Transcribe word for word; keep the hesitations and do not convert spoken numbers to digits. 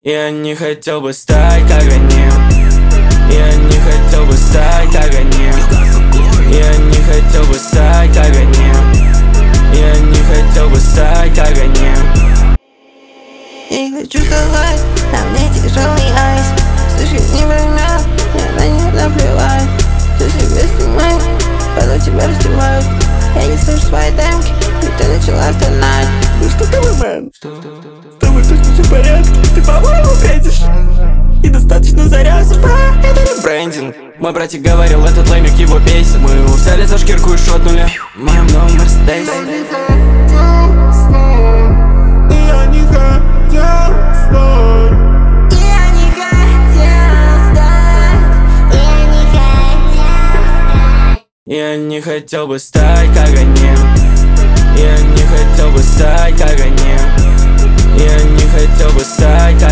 Я не хотел бы стать как они. Я не хотел бы стать как они. Я не хотел бы стать как они. Я не хотел бы стать как они. Я не хочу вставать, на мне тяжелый айс. Слышишь, не время, мне на них наплевать. Все себе снимаю, потом тебя раздевают. Я не слышу свои демки, ведь ты начала стонать. Ну что с тобой, мэн? Что? С тобой точно все в порядке, ты по-моему бредишь. И достаточно заряд. Это не брендинг. Мой братик говорил, этот лаймик его бесит. Мы его взяли за шкирку и шотнули в моем новом Мерседесе. Я не хотел стать. Я не хотел стать. Я не хотел. Я не хотел бы стать как они. Я не хотел бы стать как они. Я не хотел бы стать